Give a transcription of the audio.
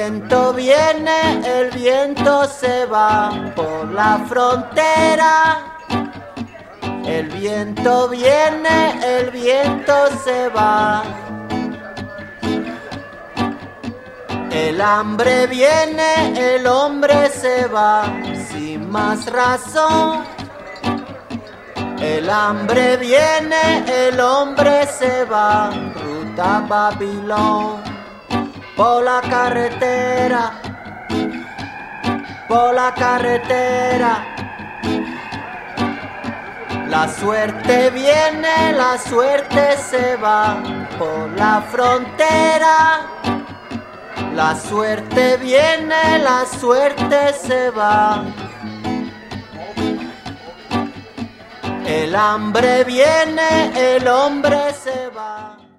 viento viene, el viento se va por la frontera. El viento viene, el viento se va. El hambre viene, el hombre se va, sin más razón. El hambre viene, el hombre se va, ruta Babilón. Por la carretera, por la carretera. La suerte viene, la suerte se va, por la frontera. La suerte viene, la suerte se va. El hambre viene, el hombre se va.